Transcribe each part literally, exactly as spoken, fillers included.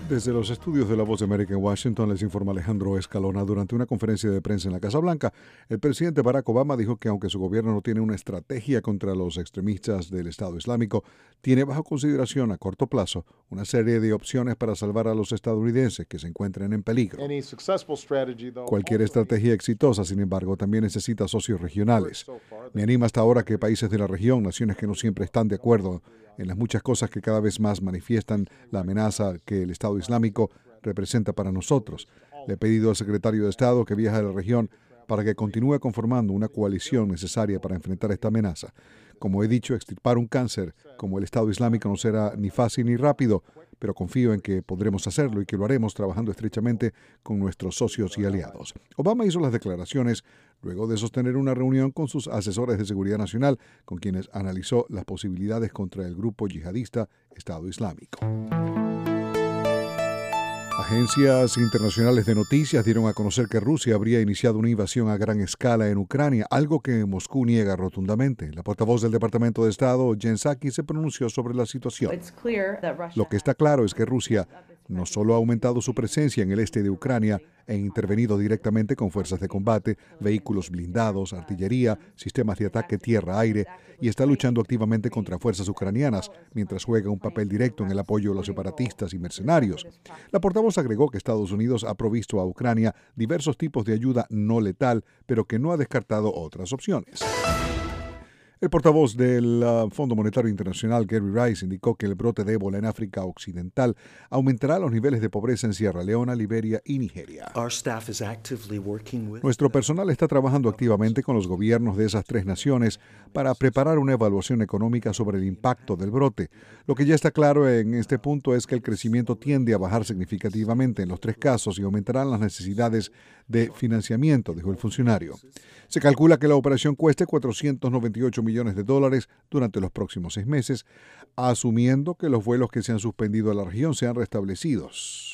Desde los estudios de La Voz de América en Washington les informa Alejandro Escalona. Durante una conferencia de prensa en la Casa Blanca, el presidente Barack Obama dijo que aunque su gobierno no tiene una estrategia contra los extremistas del Estado Islámico, tiene bajo consideración a corto plazo una serie de opciones para salvar a los estadounidenses que se encuentren en peligro. Cualquier estrategia exitosa, sin embargo, también necesita socios regionales. Me anima hasta ahora que países de la región, naciones que no siempre están de acuerdo en las muchas cosas que cada vez más manifiestan la amenaza que el Estado Islámico representa para nosotros. Le he pedido al secretario de Estado que viaje a la región para que continúe conformando una coalición necesaria para enfrentar esta amenaza. Como he dicho, extirpar un cáncer como el Estado Islámico no será ni fácil ni rápido, pero confío en que podremos hacerlo y que lo haremos trabajando estrechamente con nuestros socios y aliados. Obama hizo las declaraciones luego de sostener una reunión con sus asesores de seguridad nacional, con quienes analizó las posibilidades contra el grupo yihadista Estado Islámico. Agencias internacionales de noticias dieron a conocer que Rusia habría iniciado una invasión a gran escala en Ucrania, algo que Moscú niega rotundamente. La portavoz del Departamento de Estado, Jen Psaki, se pronunció sobre la situación. Lo que está claro es que Rusia no solo ha aumentado su presencia en el este de Ucrania e intervenido directamente con fuerzas de combate, vehículos blindados, artillería, sistemas de ataque tierra-aire, y está luchando activamente contra fuerzas ucranianas, mientras juega un papel directo en el apoyo a los separatistas y mercenarios. La portavoz agregó que Estados Unidos ha provisto a Ucrania diversos tipos de ayuda no letal, pero que no ha descartado otras opciones. El portavoz del uh, Fondo Monetario Internacional, Gary Rice, indicó que el brote de ébola en África Occidental aumentará los niveles de pobreza en Sierra Leona, Liberia y Nigeria. Nuestro personal está trabajando activamente con los gobiernos de esas tres naciones para preparar una evaluación económica sobre el impacto del brote. Lo que ya está claro en este punto es que el crecimiento tiende a bajar significativamente en los tres casos y aumentarán las necesidades de financiamiento, dijo el funcionario. Se calcula que la operación cueste cuatrocientos noventa y ocho millones de dólares durante los próximos seis meses, asumiendo que los vuelos que se han suspendido a la región sean restablecidos.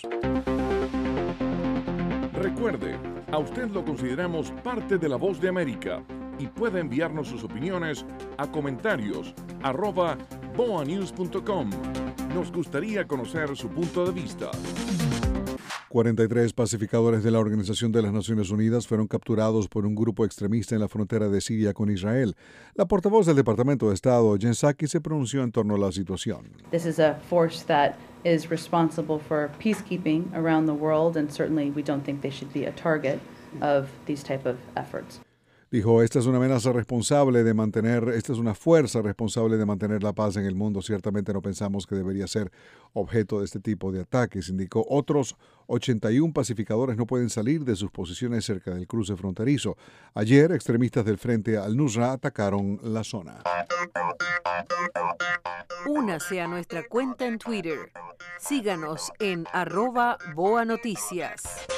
Recuerde, a usted lo consideramos parte de La Voz de América y puede enviarnos sus opiniones a comentarios arroba boa news punto com. Nos gustaría conocer su punto de vista. cuarenta y tres pacificadores de la Organización de las Naciones Unidas fueron capturados por un grupo extremista en la frontera de Siria con Israel. La portavoz del Departamento de Estado, Jen Psaki, se pronunció en torno a la situación. This is a force that is responsible for peacekeeping around the world, and certainly we don't think they should be a target of these type of efforts. Dijo, esta es una amenaza responsable de mantener, esta es una fuerza responsable de mantener la paz en el mundo. Ciertamente no pensamos que debería ser objeto de este tipo de ataques. Indicó, otros ochenta y uno pacificadores no pueden salir de sus posiciones cerca del cruce fronterizo. Ayer, extremistas del Frente al-Nusra atacaron la zona. Únase a nuestra cuenta en Twitter. Síganos en arroba Boa Noticias.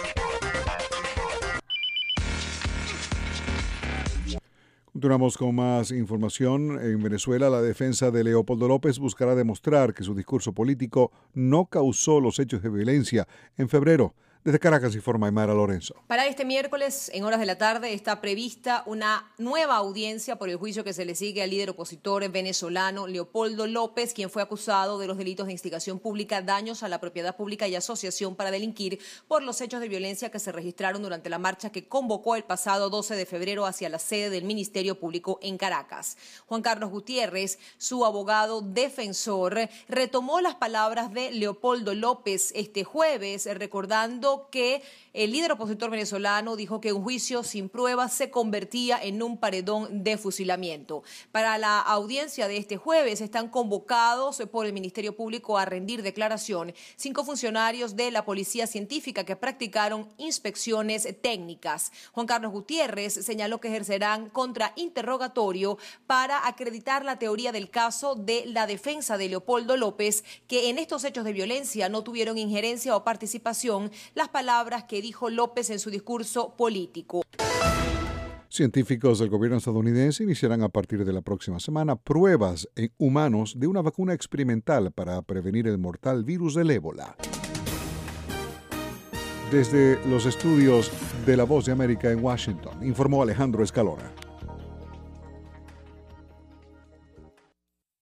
Continuamos con más información. En Venezuela, la defensa de Leopoldo López buscará demostrar que su discurso político no causó los hechos de violencia en febrero. Desde Caracas informa Aymara Lorenzo. Para este miércoles, en horas de la tarde, está prevista una nueva audiencia por el juicio que se le sigue al líder opositor venezolano Leopoldo López, quien fue acusado de los delitos de instigación pública, daños a la propiedad pública y asociación para delinquir por los hechos de violencia que se registraron durante la marcha que convocó el pasado doce de febrero hacia la sede del Ministerio Público en Caracas. Juan Carlos Gutiérrez, su abogado defensor, retomó las palabras de Leopoldo López este jueves, recordando que el líder opositor venezolano dijo que un juicio sin pruebas se convertía en un paredón de fusilamiento. Para la audiencia de este jueves están convocados por el Ministerio Público a rendir declaración cinco funcionarios de la Policía Científica que practicaron inspecciones técnicas. Juan Carlos Gutiérrez señaló que ejercerán contrainterrogatorio para acreditar la teoría del caso de la defensa de Leopoldo López, que en estos hechos de violencia no tuvieron injerencia o participación las palabras que dijo López en su discurso político. Científicos del gobierno estadounidense iniciarán a partir de la próxima semana pruebas en humanos de una vacuna experimental para prevenir el mortal virus del ébola. Desde los estudios de La Voz de América en Washington, informó Alejandro Escalona.